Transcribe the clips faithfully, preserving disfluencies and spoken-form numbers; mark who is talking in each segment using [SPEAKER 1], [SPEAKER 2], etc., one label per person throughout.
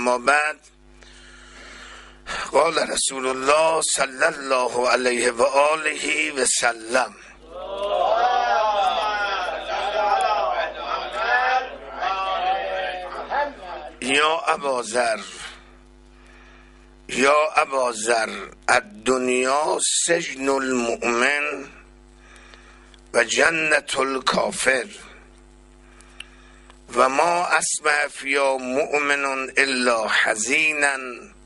[SPEAKER 1] اما بعد. قال رسول الله صلی الله علیه و آله و سلم: یا ابا ذر یا ابا ذر الدنیا سجن المؤمن و جنت الکافر و ما اسمع فیا مؤمن الا حزینا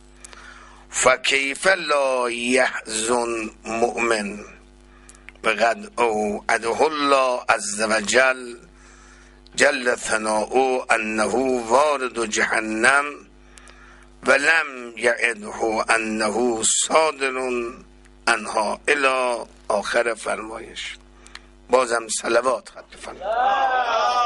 [SPEAKER 1] فکیف لا یحزن مؤمن وقد اوعده الله عز وجل جل ثناؤه انه وارد جهنم ولم یعده انه صادر عنها الی آخر فرمایش. بازم صلوات خط فرمایش.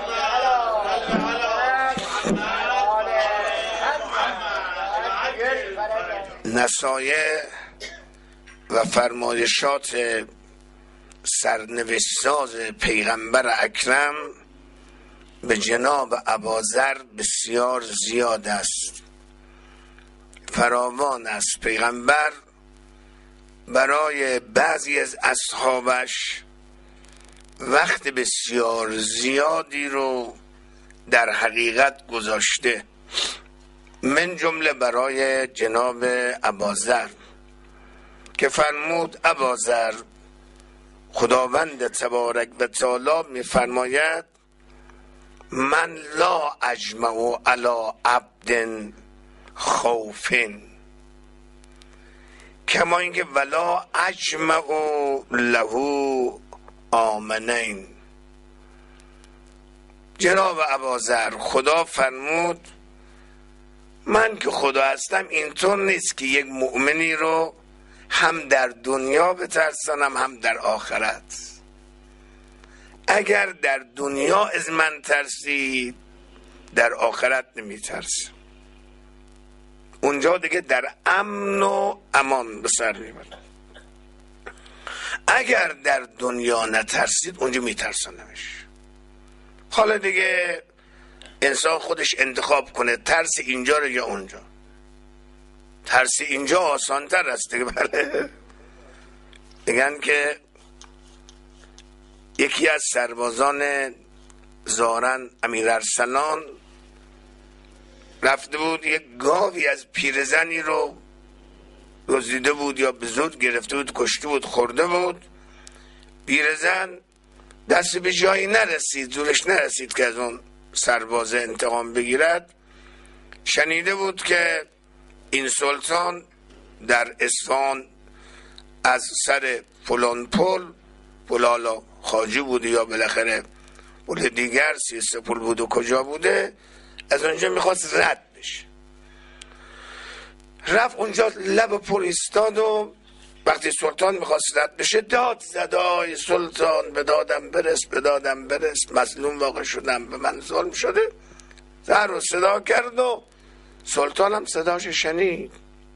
[SPEAKER 1] نصایح و فرمایشات سرنوشت‌ساز پیغمبر اکرم به جناب اباذر بسیار زیاد است، فراوان است. پیغمبر برای بعضی از اصحابش وقت بسیار زیادی رو در حقیقت گذاشته، من جمله برای جناب اباذر که فرمود: اباذر، خداوند تبارک و تعالی می‌فرماید من لا اجمع علی عبد خوفن کما اینکه ولا اجمع له آمنین. جناب اباذر، خدا فرمود من که خدا هستم اینطور نیست که یک مؤمنی رو هم در دنیا بترسانم هم در آخرت. اگر در دنیا از من ترسید در آخرت نمی ترسید، اونجا دیگه در امن و امان به سر می برد. اگر در دنیا نترسید اونجا می ترسانمش. حالا دیگه انسان خودش انتخاب کنه ترس اینجا رو یا اونجا. ترس اینجا آسان تر است دیگه. بله میگن که یکی از سربازان زارن امیر ارسلان رفته بود یک گاوی از پیرزنی رو دزدیده بود یا به زور گرفته بود، کشته بود، خورده بود. پیرزن دست به جایی نرسید، زورش نرسید که از اون سرباز انتقام بگیرد. شنیده بود که این سلطان در اصفهان از سر فلان پل، پلالا خواجی بوده یا بالاخره پل دیگر سیسته پل بود و کجا بوده، از اونجا میخواست رد بشه. رفت اونجا لب پل ایستاد و وقتی سلطان میخواست رد بشه داد زد: آی سلطان به دادم برس، به دادم برس، مظلوم واقع شدم، به من ظلم شده. زر رو صدا کرد و سلطان هم صداش شنید.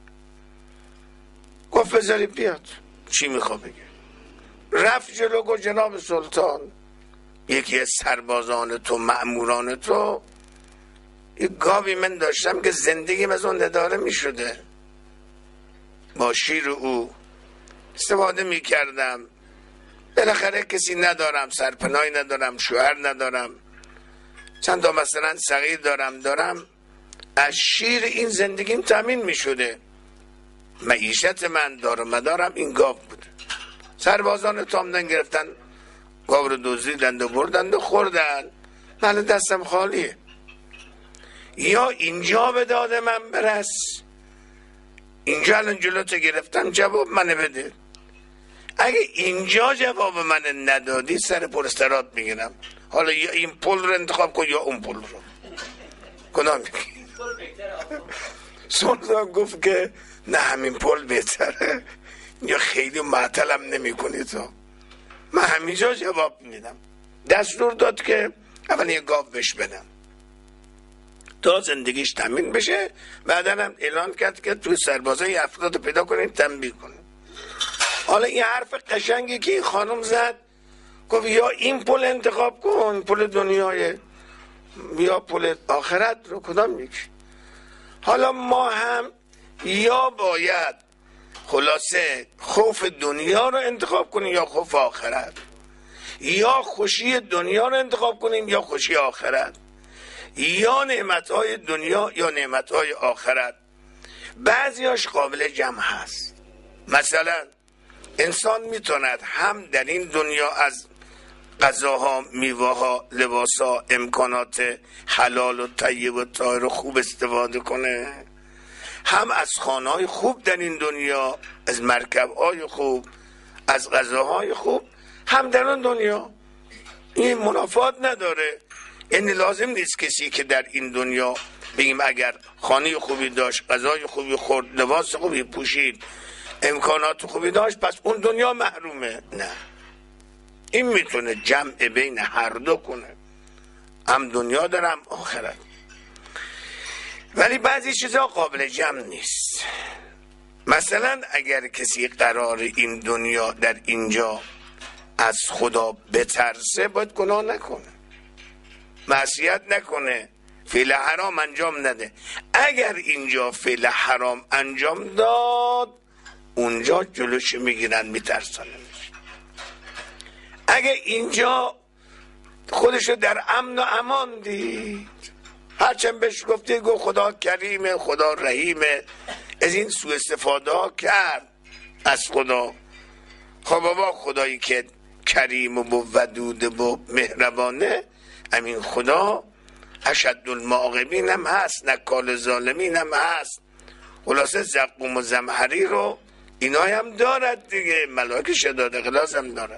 [SPEAKER 1] گفت بذاری بیاد چی میخوا بگه. رفت جلو گفت جناب سلطان، یکی از سربازان تو، مأموران تو، یک گاوی من داشتم که زندگیم از اون نداره میشده، با شیر او استفاده میکردم، بالاخره کسی ندارم، سرپناهی ندارم، شوهر ندارم، چند تا مثلا صغیر دارم دارم از شیر این زندگیم تامین میشده، معیشت من دار مدارم این گاو بود. سربازان تامدن گرفتن گاو رو دزدیدند و بردند و خوردن، من دستم خالیه. یا اینجا به داد من برس، اینجا الان جلوت گرفتم جواب منه بده. اگه اینجا جواب من ندادی سر پرسترات میگیرم. حالا یا این پل رو انتخاب کن یا اون پل رو، کدام میگی؟ سلطان گفت که نه همین پل بهتره، یا خیلی معطلم نمی کنی تو، من همینجا جواب میدم. دستور داد که اول یه گاو بش بدم تا زندگیش تامین بشه. بعدا هم اعلان کرد که توی سربازای افراد پیدا کنین تنبیه کنین. حالا این حرف قشنگی که این خانم زد، گفت یا این پل انتخاب کن، پل دنیای، یا پل آخرت رو، کدام میگی؟ حالا ما هم یا باید خلاصه خوف دنیا رو انتخاب کنیم یا خوف آخرت، یا خوشی دنیا رو انتخاب کنیم یا خوشی آخرت، یا نعمتهای دنیا یا نعمتهای آخرت. بعضیاش قابل جمع هست. مثلا انسان میتوند هم در این دنیا از غذاها، میوه‌ها، لباسها، امکانات حلال و طیب و طاهر و خوب استفاده کنه، هم از خانه‌های خوب در این دنیا، از مرکب‌های خوب، از غذاهای خوب، هم در اون دنیا. این منافات نداره. یعنی لازم نیست کسی که در این دنیا بگیم اگر خانه خوبی داشت، غذای خوبی خورد، لباس خوبی پوشید، امکانات خوبی داشت، پس اون دنیا محرومه. نه، این میتونه جمع بین هر دو کنه، هم دنیا داره هم آخرت. ولی بعضی چیزا قابل جمع نیست. مثلا اگر کسی قرار این دنیا در اینجا از خدا بترسه، باید گناه نکنه، معصیت نکنه، فعل حرام انجام نده. اگر اینجا فعل حرام انجام داد، اونجا جلوش میگیرن، میترسانش. اگر اینجا خودشو در امن و امان دید، هرچند بهش گفته گو خدا کریمه، خدا رحیمه، از این سوء استفاده ها کرد از خدا. خب بابا خدایی که کریم و ودود و مهربانه، همین خدا اشد المعاقبین هم هست، نکال ظالمین هم هست. خلاصه زقوم و زمهری رو اینا هم دارد دیگه، ملائکه شداد اخلاص هم دارد.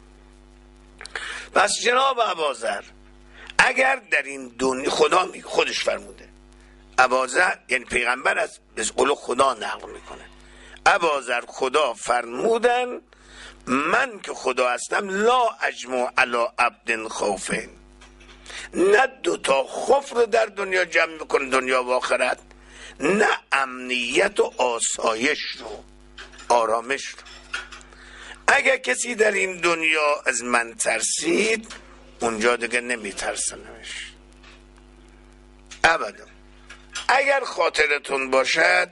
[SPEAKER 1] پس جناب اباذر اگر در این دنیا، خدا می خودش فرموده، اباذر یعنی پیغمبر از قول خدا نقل میکنه، اباذر خدا فرمودن من که خدا هستم لا اجمع علی عبد خوفین، نه دوتا خوف رو در دنیا جمع میکنه، دنیا و آخرت، نه امنیت و آسایش رو، آرامش رو. اگر کسی در این دنیا از من ترسید، اونجا دیگه نمیترسنمش ابدا. اگر خاطرتون باشد،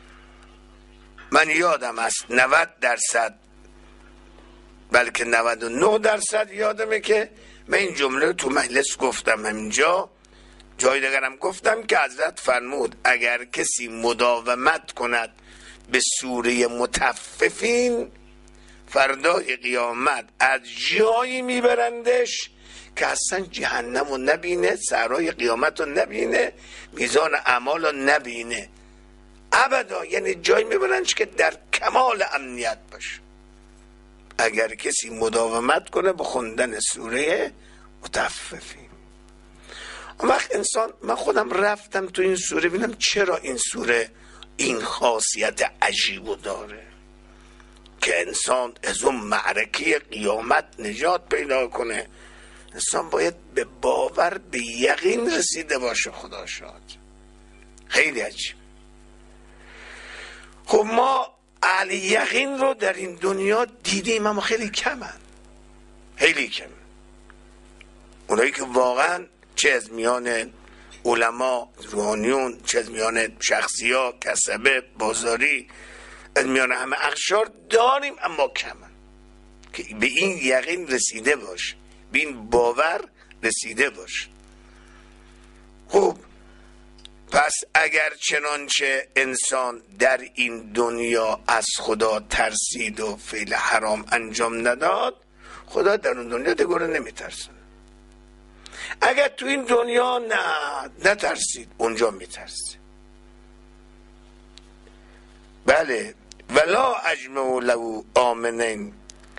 [SPEAKER 1] من یادم است نود درصد بلکه نود و نه درصد یادمه که من این جمله تو مجلس گفتم، همینجا جای دیگرم گفتم که حضرت فرمود اگر کسی مداومت کند به سوره مطففین، فردای قیامت از جایی میبرندش که اصلا جهنم رو نبینه، سرای قیامت رو نبینه، میزان اعمال رو نبینه ابدا. یعنی جایی میبرندش که در کمال امنیت باشه. اگر کسی مداومت کنه به خوندن سوره مطففین. اون وقت انسان، من خودم رفتم تو این سوره ببینم چرا این سوره این خاصیت عجیبو داره که انسان از اون معرکه قیامت نجات پیدا کنه. انسان باید به باور، به یقین رسیده باشه. خدا شاد، خیلی عجیب. خب ما اهل یقین رو در این دنیا دیدیم اما خیلی کمن، خیلی کمن. اونایی که واقعا چه از میان علما روحانیون، چه از میان شخصی کسبه بازاری، از میان همه اقشار داریم اما کمن که به این یقین رسیده باشه، به این باور رسیده باشه. خب پس اگر چنانچه انسان در این دنیا از خدا ترسید و فعل حرام انجام نداد، خدا در اون دنیا دیگه نمیترسه. اگر تو این دنیا نه نترسید، اونجا میترسه. بله، ولا اجمع له آمنین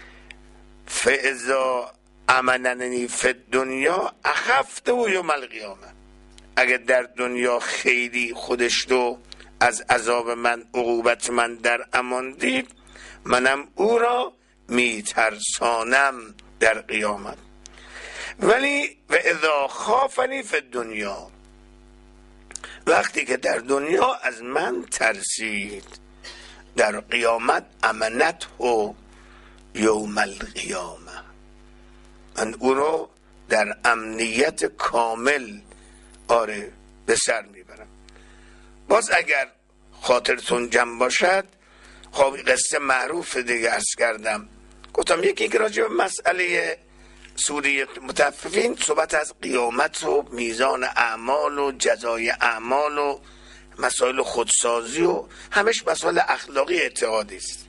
[SPEAKER 1] فاذا امننی فی الدنیا اخفت و یوم القیامه. اگر در دنیا خیلی خودش رو از عذاب من، عقوبت من در امان دید، منم او را میترسانم در قیامت. ولی و اذا خافنی فی الدنیا، وقتی که در دنیا از من ترسید، در قیامت امنت و یوم القیامه، من او رو در امنیت کامل آره به سر میبرم. باز اگر خاطرتون جمع باشد، خب قصه معروف دیگه عرض کردم، گفتم یکی که راجع به مسئله سوره مطففین صحبت از قیامت و میزان اعمال و جزای اعمال و مسائل خودسازی و همش مسائل اخلاقی اعتقادی است.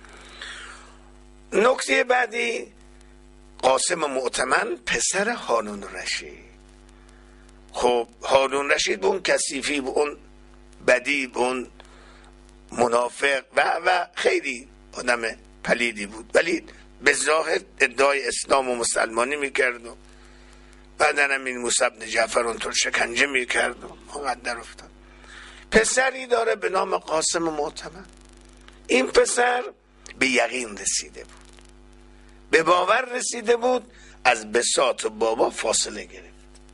[SPEAKER 1] نکته بعدی، قاسم معتمن پسر هارون رشید. خب هارون رشید به اون کثیفی، به اون بدی، به اون منافق و و خیلی آدم پلیدی بود، ولی به ظاهر ادعای اسلام و مسلمانی میکرد و بعدن هم این موسی بن جعفر اونطور شکنجه میکرد و مقدر افتاد. پسری داره به نام قاسم معتمن. این پسر به یقین رسیده بود، به باور رسیده بود، از بساط بابا فاصله گرفت.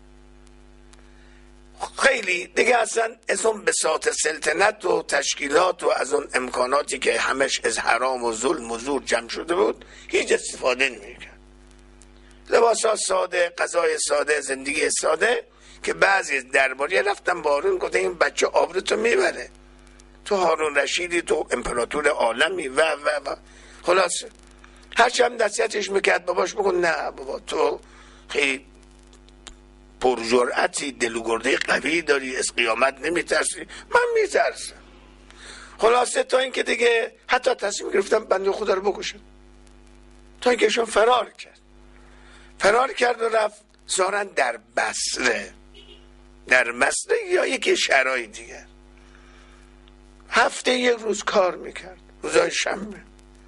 [SPEAKER 1] خیلی دیگه اصلا از اون بساط سلطنت و تشکیلات و از اون امکاناتی که همش از حرام و ظلم و زور جمع شده بود هیچ استفاده نمی‌کرد. لباسا ساده، غذای ساده، زندگی ساده، که بعضی درباری رفتن با هارون گفتن این بچه آبروتو میبره، تو هارون رشیدی، تو امپراتور عالمی و و و خلاصه هرچی هم نصیحتش میکرد باباش بگو نه بابا تو خیلی پرجرعتی، دلوگرده قوی داری، از قیامت نمیترسی. من میترسم. خلاصه تا اینکه دیگه حتی تصمیم گرفتم بنده خدا رو بکشم، تا اینکه ایشون فرار کرد فرار کرد و رفت ظاهراً در بصره در بصره یا یکی شهرهای دیگر. هفته یک روز کار میکرد، روزای شنبه.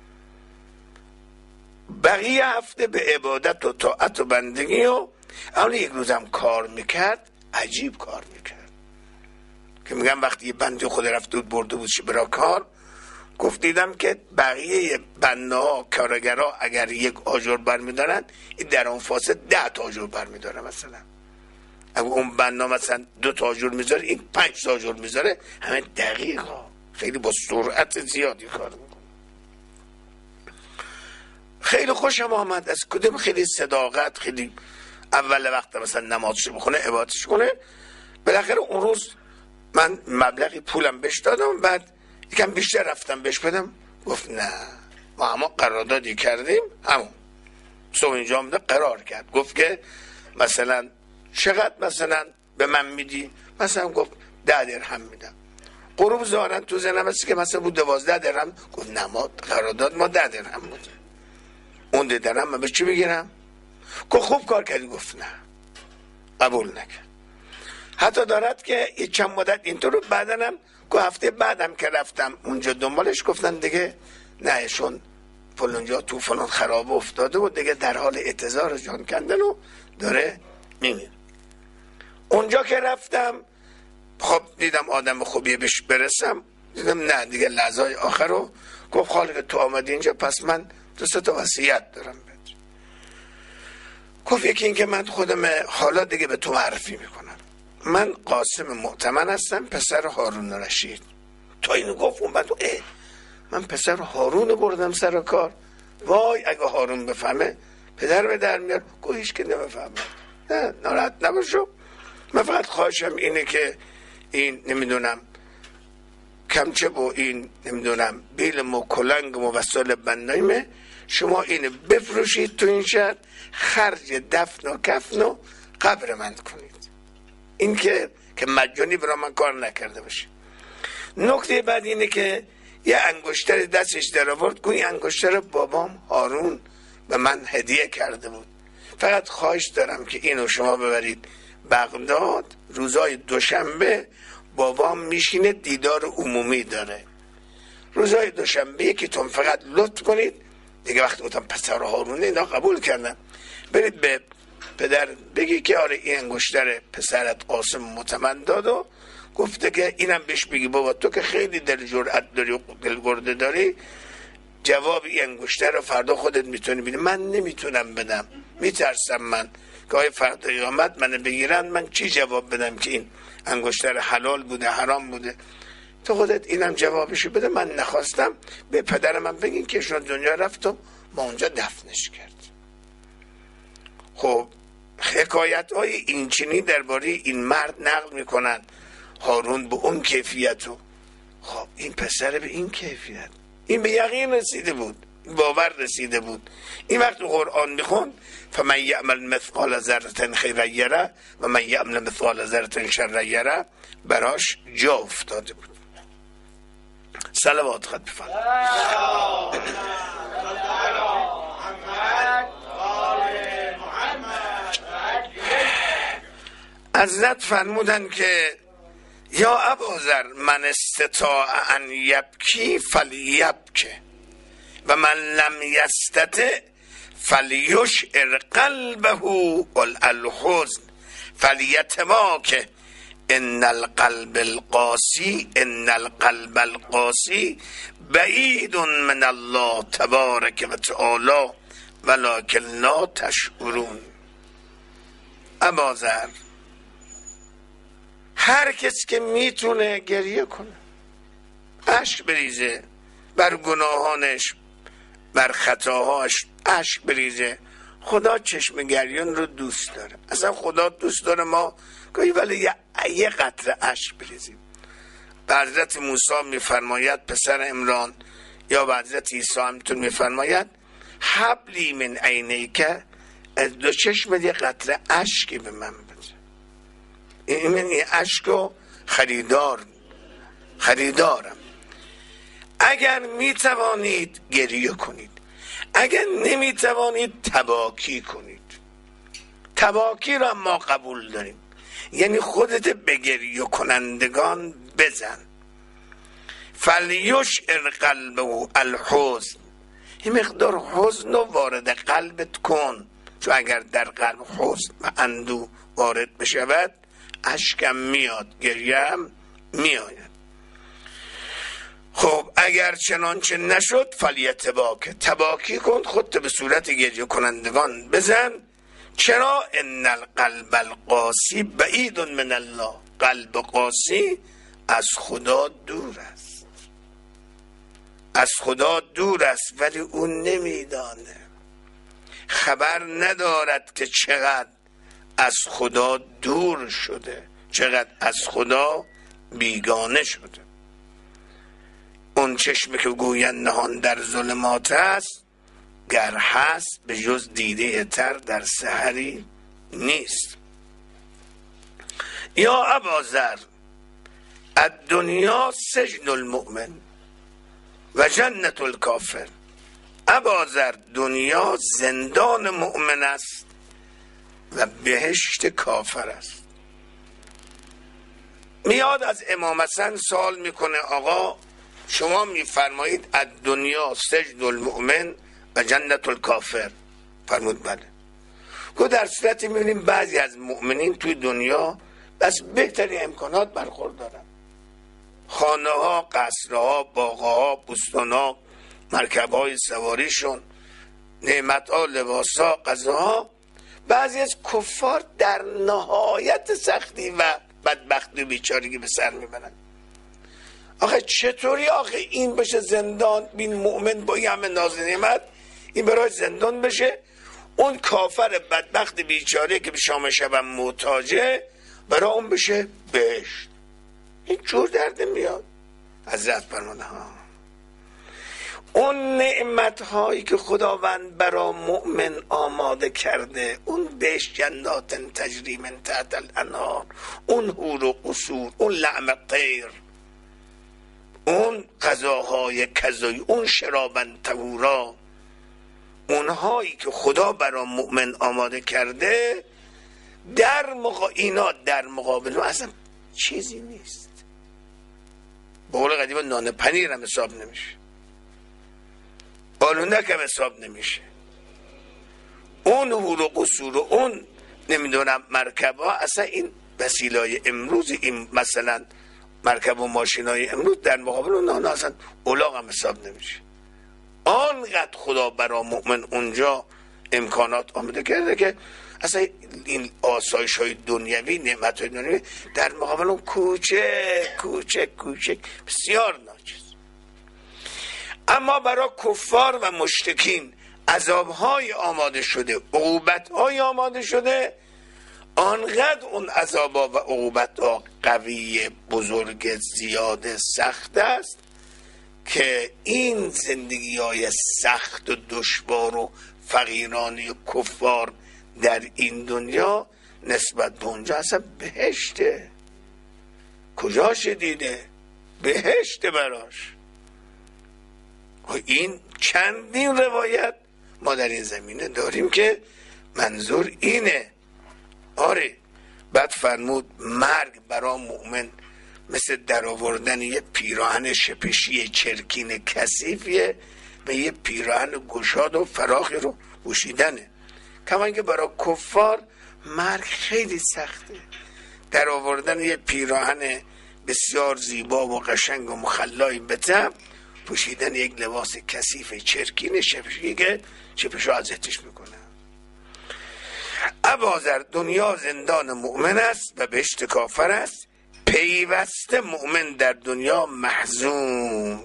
[SPEAKER 1] بقیه هفته به عبادت و طاعت و بندگی، و اول یک روزم کار میکرد، عجیب کار میکرد که میگم وقتی یه بنده خود رفت بود برده بودش برای کار، گفت دیدم که بقیه بنده ها کارگرها اگر یک آجر برمیدارن، این در اون فاصله ده تا آجر برمیداره. مثلا اگر اون بنده مثلا دو تا آجر میذاره، این پنج تا آجر میذاره، همه دقیقا خیلی با سرعت زیادی کار میکنه. خیلی خوشم آمد از کدوم خیلی صداقت، خیلی اول وقت مثلا نمازش بخونه، عبادتش کنه. بالاخره اون روز من مبلغی پولم بهش دادم، بعد یکم بیشتر رفتم بهش بدم، گفت نه ما اما قراردادی کردیم، همون صبح اینجا آمده قرار کرد. گفت که مثلا چقدر مثلا به من میدی؟ مثلا گفت ده درهم میدم. غروب ظاهرا تو ذهنم هست که مثلا بود دوازده درهم. گفت نه ما قرارداد ما ده درهم بودیم، اون ده درهم من به چی بگیرم؟ گفت خوب کار کردی. گفت نه، قبول نکرد. حتی دارد که یه چند مدت اینطور، بعدنم که هفته بعدم که رفتم اونجا دنبالش، گفتن دیگه نه، شون فلانجا تو فلان خراب افتاده و دیگه در حال اعتذار جان کندن و داره میمیر. اونجا که رفتم خب دیدم آدم خوبیه بهش برسم، دیدم نه دیگه لحظه آخر رو گفت خالق تو آمدی اینجا، پس من دو سه تا وصیت دارم بهت. گفت یکی این که من خودم حالا دیگه به تو معرفی میکنم، من قاسم معتمن هستم، پسر هارون رشید. تا اینو گفت اون بعد اه من پسر هارون بردم سر کار، وای اگه هارون بفهمه پدر به در میاد. گفت هیچ که نمیفهمه، نه ناراحت نباشو، من فقط خواهشم اینه که این نمیدونم کمچه با این نمیدونم بیلم و کلنگم و وسایل بندایمه، شما اینو بفروشید تو این شهر، خرج دفن و کفن و قبر من کنید. این که که مجانی برای من کار نکرده باشه. نکته بعد اینه که یه انگشتر دستش در آورد، گوی انگشتر بابام هارون به من هدیه کرده بود، فقط خواهش دارم که اینو شما ببرید بغداد، روزای دوشنبه بابام میشینه دیدار عمومی داره، روزای دوشنبه یکیتون فقط لطف کنید دیگه. وقتی گفتم پسر هارونه اینا قبول کردن، برید به پدر بگی که آره این انگشتر پسرت قاسم معتمن داد و گفته که اینم بهش بگی بابا تو که خیلی دل جرأت داری و دل گرده داری، جواب این انگشتر رو فردا خودت میتونی بدی. من نمیتونم بدم، میترسم من که آیا فردا قیامت منو بگیرن من چی جواب بدم که این انگشتر حلال بوده حرام بوده. تو خودت اینم جوابشو بده. من نخواستم، به پدر من بگین که شما دنیا رفت و ما اونجا دفنش کرد. خب حکایت های اینچنین درباره این مرد نقل میکنن. هارون به اون کیفیت و خب این پسر به این کیفیت، این به یقین رسیده بود، باور رسیده بود. این وقت قرآن میخوند فمن یعمل مثقال ذره خیرا یره و من یعمل مثقال ذره شرا یره براش جا افتاده بود. صلوات خط بفرمایید. حضرت فرمودن که یا ابوذر من استطاع ان یبکی فلیبکه و من لم یستطع فلیشعر قلبه الحزن فلیتواکه ان القلب القاسی ان القلب القاسی بعید من الله تبارک و تعالی ولکن لا تشعرون. ابوذر هر کسی که میتونه گریه کنه، اشک بریزه بر گناهانش، بر خطاهاش اشک بریزه، خدا چشم گریان رو دوست داره. اصلا خدا دوست داره ما گاهی ولی یه, یه قطره اشک بریزیم. به حضرت موسی میفرماید پسر عمران، یا به حضرت عیسی همینطور میفرماید حبلی من عینیک، از دو چشمت یه قطره اشکی به من بده. این این اشکو خریدار خریدارم. اگر میتوانید گریه کنید، اگر نمیتوانید تباکی کنید. تباکی را ما قبول داریم، یعنی خودت به گریه کنندگان بزن. فلیشعر قلبه الحزن، این مقدار حزن رو وارد قلبت کن، چون اگر در قلب حزن و اندوه وارد بشود اشکم میاد، گریم میآید. خب اگر چنانچه نشد فلیتباک، تباکی کن، خودت به صورت گریه کنندگان بزن. چرا؟ ان القلب القاسی بعید من الله، قلب قاسی از خدا دور است، از خدا دور است ولی اون نمیدانه، خبر ندارد که چقدر از خدا دور شده، چقدر از خدا بیگانه شده. اون چشمی که گویند نهان در ظلمات است، گر هست به جز دیده تر در سحری نیست. یا ابوذر الدنیا سجن المؤمن و جنت الکافر. ابوذر دنیا زندان مؤمن است و بهشت کافر است. میاد از امام حسن سوال میکنه آقا شما میفرمایید از دنیا سجن المؤمن و جنت الکافر، فرمود بله. گو در صورتی میبینیم بعضی از مؤمنین توی دنیا بس بهترین امکانات برخوردارن، خانه ها، قصرها، باغها، بستانها، مرکب های سواریشون، نعمت ها، لباس ها، غذاها. بعضی از کفار در نهایت سختی و بدبختی و بیچارگی به سر میبرن. آخه چطوری آخه این بشه زندان، بین مؤمن با این همه ناز نعمت این برای زندان بشه، اون کافر بدبخت بیچاره که به شام شبم محتاجه برای اون بشه بهشت؟ این جور درد میاد. حضرت فرموده ها اون نعمت هایی که خداوند برای مؤمن آماده کرده، اون بهشت جنات تجری من تحت الانهار، اون حور و قصور، اون لعم طیر، اون غذاهای کذایی، اون شرابن طهورا، اونهایی که خدا برای مؤمن آماده کرده در مقا... اینا در مقابل اصلا چیزی نیست. به قول قدیم نان پنیر هم حساب نمیشه، بالونک هم حساب نمیشه. اون حور و قصور و اون نمیدونم مرکب ها، اصلا این وسیلای امروز، این مثلا مرکب و ماشین های امروز در مقابل اون اصلا اولاغ هم حساب نمیشه. آنقدر خدا برای مؤمن اونجا امکانات آمده کرده که اصلا این آسایش های دنیوی، نعمت های دنیوی در مقابل اون کوچک کوچک کوچک بسیار ناچیز. اما برای کفار و مشرکین عذاب های آماده شده، عقوبت های آماده شده. آنقدر اون عذابا و عقوبت‌ها قوی، بزرگ، زیاد، سخت است که این زندگی های سخت و دشوار و فقیرانی و کفار در این دنیا نسبت به اونجا اصلا بهشته. کجاش دیده؟ بهشته براش. این چندین روایت ما در این زمینه داریم که منظور اینه. آره بعد فرمود مرگ برای مؤمن مثل در آوردن یه پیراهن شپشی چرکین کثیفیه و یه پیراهن گشاد و فراخی رو پوشیدنه. کما اینکه برای کفار مرگ خیلی سخته. در آوردن یه پیراهن بسیار زیبا و قشنگ و مخلای بتم، پوشیدن یک لباس کثیف چرکین شپشی که شپشو ازتش میکنه. ابازر دنیا زندان مؤمن است و بهشت کافر است. پیوسته مؤمن در دنیا محزون،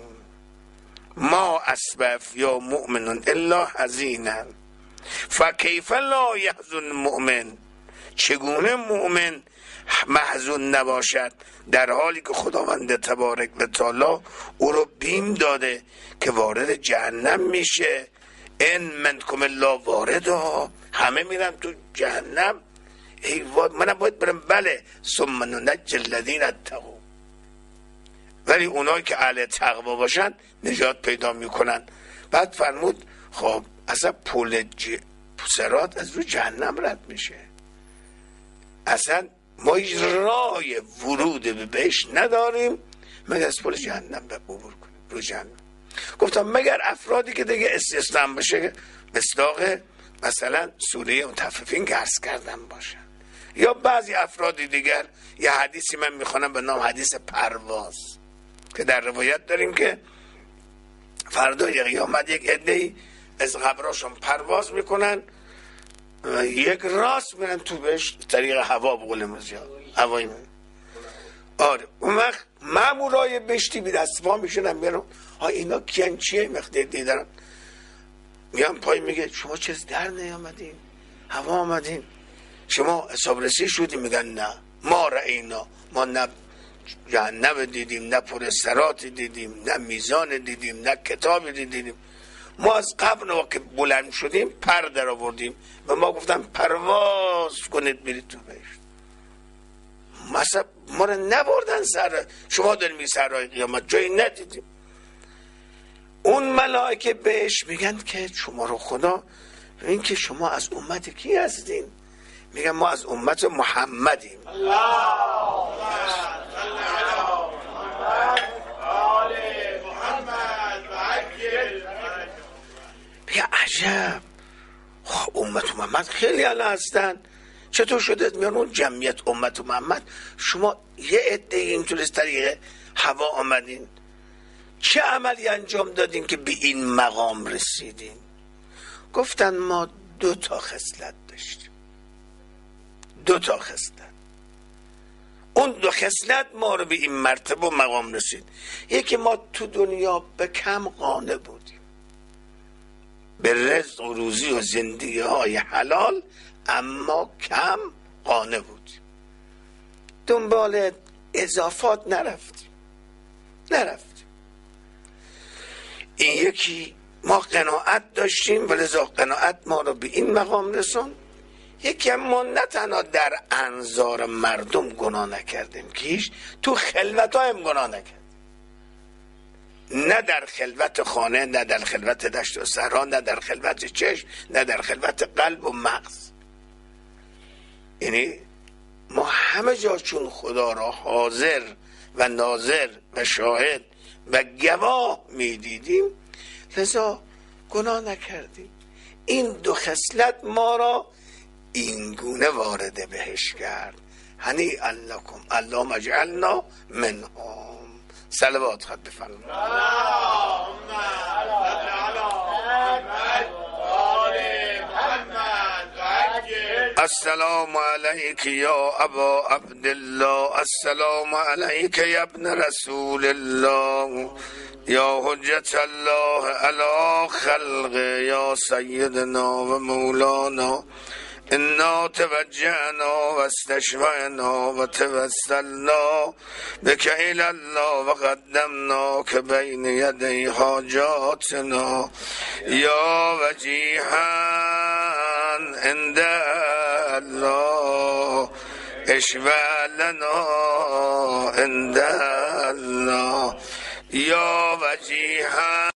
[SPEAKER 1] ما اسبف یا مؤمنون الا حزینا فکیف لا یحزن مؤمن. چگونه مؤمن محزون نباشد در حالی که خداوند تبارک و تعالی او رو بیم داده که وارد جهنم میشه. ان منکم الا واردها، همه میرن تو جهنم. ای وای منم باید برم. بله ثم ننجی الذین اتقوا، ولی اونایی که اهل تقوا باشن نجات پیدا میکنن. بعد فرمود خب اصلا پول ج... صراط از رو جهنم رد میشه. اصلا ما هیچ راه ورود به بهشت نداریم مگر از پول جهنم عبور کنیم رو جهنم. گفتم مگر افرادی که دیگه استثنا بشه، مصداق مثلا سوره مطففین که عرض کردم باشن، یا بعضی افرادی دیگر. یه حدیثی من میخوانم به نام حدیث پرواز که در روایت داریم که فردای قیامت یک عده‌ای از قبراشون پرواز میکنن، یک راست میرن تو بهشت طریق هوا، به قول مزیاد هوایی من. آره اون وقت مامورای بهشتی بی دست پا میشنن میرن ها اینا کیان چیه مقدار دیدن میان پای میگه شما چه در نیامدین هوا آمدین شما حساب رسی شدیم؟ میگن نه ما رأینا، ما نه جهنم دیدیم، نه پر صراط دیدیم، نه میزان دیدیم، نه کتاب دیدیم. ما از قبل که بلند شدیم پر در آوردیم و ما گفتم پرواز کنید برید تو بهشت. مثلا ما رو نبردن سر، شما داریم می سرای قیامت جایی ندیدیم. اون ملائکه بهش میگن که شما رو خدا، این که شما از امت کی هستین؟ میگن ما از امت محمدیم. بیا عجب، خب امت محمد خیلی الان هستن، چطور شده میان اون جمعیت امت محمد شما یه عده اینطور از طریق هوا آمدین؟ چه عملی انجام دادین که به این مقام رسیدین؟ گفتن ما دو تا خصلت داشتیم، دو تا خصلت. اون دو خصلت ما رو به این مرتبه و مقام رسید. یکی ما تو دنیا به کم قانع بودیم به رزق و روزی و زندگی های حلال، اما کم قانع بودیم، دنبال اضافات نرفتیم نرفتیم این یکی ما قناعت داشتیم ولذا قناعت ما رو به این مقام رسون. یکی ما نه تنها در انظار مردم گناه نکردیم که هیچ تو خلوت هایم گناه نکردیم، نه در خلوت خانه، نه در خلوت دشت و صحرا، نه در خلوت چشم، نه در خلوت قلب و مغز. یعنی ما همه جا چون خدا را حاضر و ناظر و شاهد و گواه می دیدیم لذا گناه نکردیم. این دو خصلت ما را این گونه وارد بهشت کرد. هنیئا لکم اللهم اجعلنا منهم. صلوات خط بفرمایید. اللهم صل علی محمد و آل محمد و عجل. السلام علیک یا ابا عبدالله، السلام علیک یا ابن رسول الله، یا حجت الله علی خلق، یا سیدنا و مولانا انا توجهنا و استشفعنا و توسلنا بک الی الله و قدمنا که بین یدی حاجاتنا یا وجیها عند الله اشفع لنا عند الله یا وجیها